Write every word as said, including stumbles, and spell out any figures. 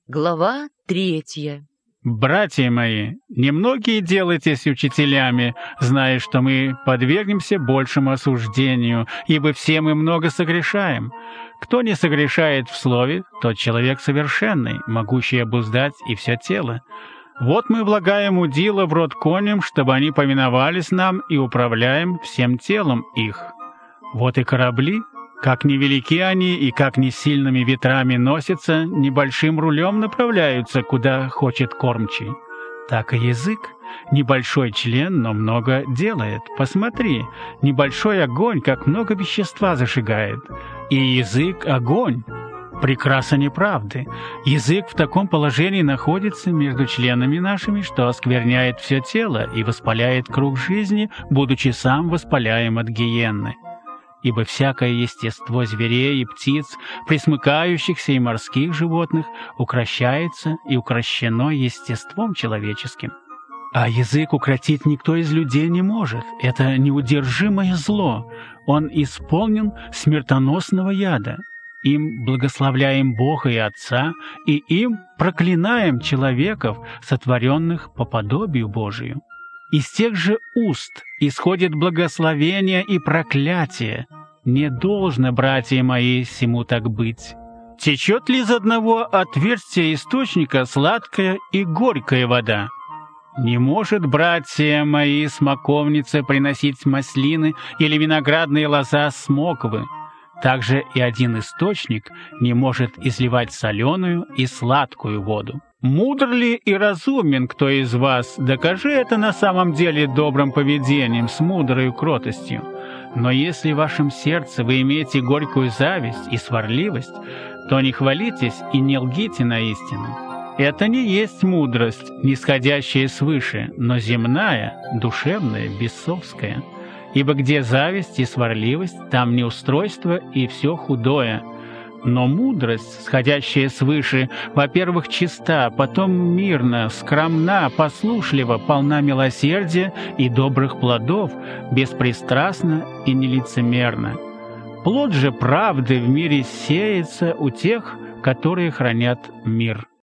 Глава третья. «Братья мои, немногие делайтесь учителями, зная, что мы подвергнемся большему осуждению, ибо все мы много согрешаем. Кто не согрешает в слове, тот человек совершенный, могущий обуздать и все тело. Вот мы влагаем удила в рот коням, чтобы они повиновались нам, и управляем всем телом их. Вот и корабли, как невелики они и как не сильными ветрами носятся, небольшим рулем направляются, куда хочет кормчий. Так и язык. Небольшой член, но много делает. Посмотри, небольшой огонь, как много вещества зажигает. И язык — огонь. Прекраса неправды. Язык в таком положении находится между членами нашими, что оскверняет все тело и воспаляет круг жизни, будучи сам воспаляем от гиенны. Ибо всякое естество зверей и птиц, пресмыкающихся и морских животных, укращается и укращено естеством человеческим. А язык укротить никто из людей не может. Это неудержимое зло. Он исполнен смертоносного яда. Им благословляем Бога и Отца, и им проклинаем человеков, сотворенных по подобию Божию. Из тех же уст исходит благословение и проклятие. Не должно, братья мои, сему так быть. Течет ли из одного отверстия источника сладкая и горькая вода? Не может, братья мои, смоковница приносить маслины или виноградные лоза смоквы. Также и один источник не может изливать соленую и сладкую воду. Мудр ли и разумен кто из вас, докажи это на самом деле добрым поведением, с мудрой кротостью. Но если в вашем сердце вы имеете горькую зависть и сварливость, то не хвалитесь и не лгите на истину. Это не есть мудрость, нисходящая свыше, но земная, душевная, бесовская. Ибо где зависть и сварливость, там неустройство и все худое. Но мудрость, сходящая свыше, во-первых, чиста, потом мирна, скромна, послушлива, полна милосердия и добрых плодов, беспристрастна и нелицемерна. Плод же правды в мире сеется у тех, которые хранят мир».